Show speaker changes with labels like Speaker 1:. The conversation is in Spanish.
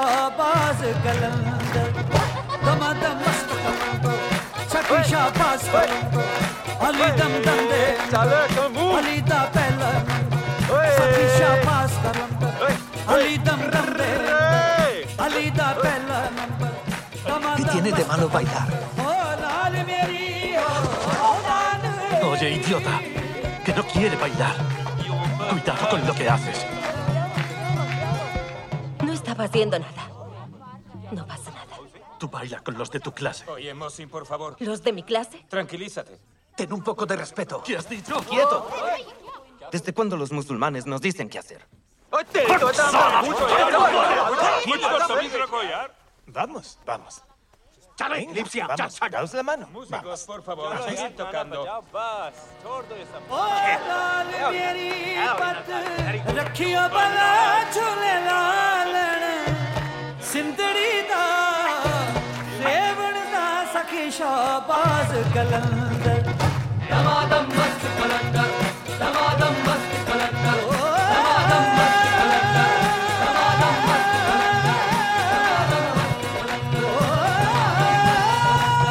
Speaker 1: शाहबाज कलंदर दमादम मस्त कलंदर सखी शाहबाज कलंदर अली दम दंदे अली दा पहला सखी शाहबाज कलंदर अली दम दंदे अली दा पहला number
Speaker 2: ¿Qué tiene de malo bailar? Oye, idiota, que no quiere bailar. Cuidado con lo que haces.
Speaker 3: No estaba haciendo nada. No pasa nada.
Speaker 2: Tú bailas con los de tu clase.
Speaker 4: Oye, Mosin, por favor.
Speaker 3: ¿Los de mi clase?
Speaker 4: Tranquilízate.
Speaker 2: Ten un poco de respeto. ¿Qué has dicho?
Speaker 5: ¡Quieto! ¿Desde cuándo los musulmanes nos dicen qué hacer?
Speaker 6: Vamos, vamos.
Speaker 7: Lipsia,
Speaker 6: Vamos, daos la mano.
Speaker 4: Músicos, por favor, seguid tocando.
Speaker 1: रखियो बला झूले लालण सिंदड़ी दा रेवण दा सखी शाहबाज कलंदर